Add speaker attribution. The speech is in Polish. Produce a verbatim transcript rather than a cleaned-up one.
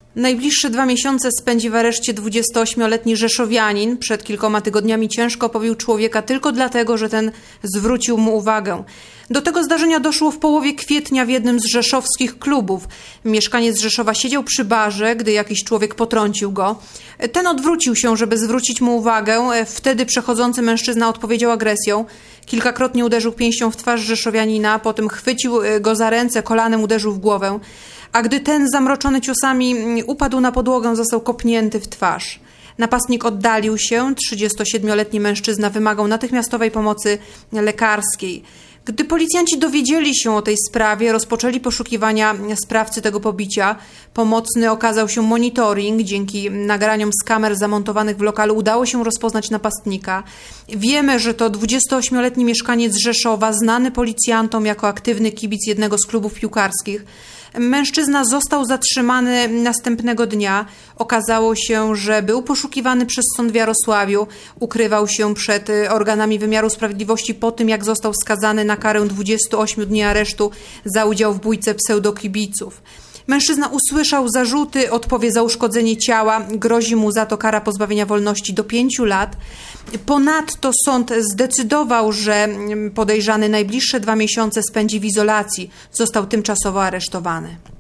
Speaker 1: Najbliższe dwa miesiące spędzi w areszcie dwudziestoośmioletni rzeszowianin. Przed kilkoma tygodniami ciężko pobił człowieka tylko dlatego, że ten zwrócił mu uwagę. Do tego zdarzenia doszło w połowie kwietnia w jednym z rzeszowskich klubów. Mieszkaniec Rzeszowa siedział przy barze, gdy jakiś człowiek potrącił go. Ten odwrócił się, żeby zwrócić mu uwagę. Wtedy przechodzący mężczyzna odpowiedział agresją. Kilkakrotnie uderzył pięścią w twarz rzeszowianina, potem chwycił go za ręce, kolanem uderzył w głowę. A gdy ten, zamroczony ciosami, upadł na podłogę, został kopnięty w twarz. Napastnik oddalił się. trzydziestosiedmioletni mężczyzna wymagał natychmiastowej pomocy lekarskiej. Gdy policjanci dowiedzieli się o tej sprawie, rozpoczęli poszukiwania sprawcy tego pobicia. Pomocny okazał się monitoring. Dzięki nagraniom z kamer zamontowanych w lokalu udało się rozpoznać napastnika. Wiemy, że to dwudziestoośmioletni mieszkaniec Rzeszowa, znany policjantom jako aktywny kibic jednego z klubów piłkarskich. Mężczyzna został zatrzymany następnego dnia. Okazało się, że był poszukiwany przez sąd w Jarosławiu. Ukrywał się przed organami wymiaru sprawiedliwości po tym, jak został skazany na karę dwudziestu ośmiu dni aresztu za udział w bójce pseudokibiców. Mężczyzna usłyszał zarzuty, odpowie za uszkodzenie ciała. Grozi mu za to kara pozbawienia wolności do pięciu lat. Ponadto sąd zdecydował, że podejrzany najbliższe dwa miesiące spędzi w izolacji. Został tymczasowo aresztowany.